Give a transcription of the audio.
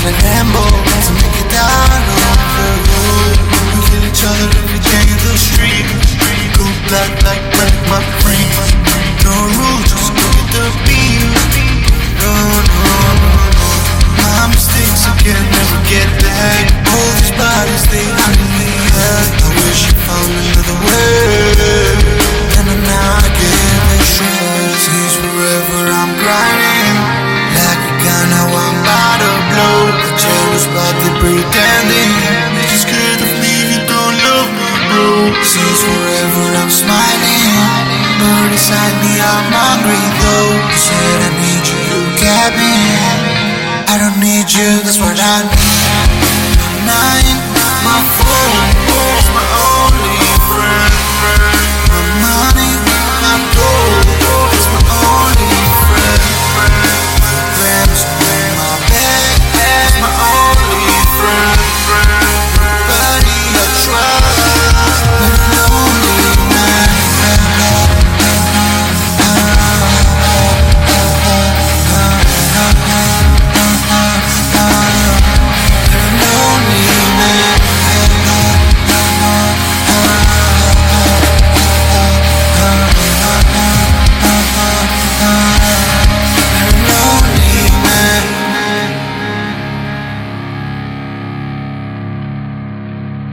like Rambo to make it down on the road. We kill each other every day in the street. Go black like my friends. No rules, just go get the beat. No, no, no, no. My mistakes I can never get back. All these bodies they hide in the air. I wish I found another way. And now I get extra. Seems forever I'm grinding like a gun, now I'm about to blow. The jealous but they pretending. They just scared of me, you don't love me, bro. Seems forever I'm smiling, but inside me I'm hungry though. You said I need you, you kept me. I don't need you, that's what I need. My phone, my